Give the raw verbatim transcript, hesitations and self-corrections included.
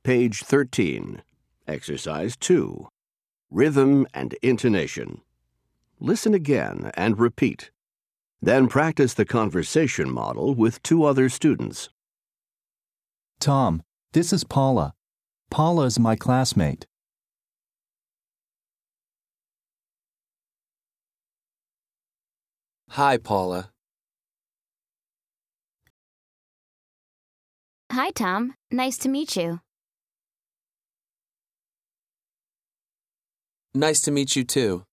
Page thirteen. Exercise two. Rhythm and intonation. Listen again and repeat. Then practice the conversation model with two other students. Tom, this is Paula. Paula is my classmate. Hi, Paula. Hi, Tom. Nice to meet you. Nice to meet you too.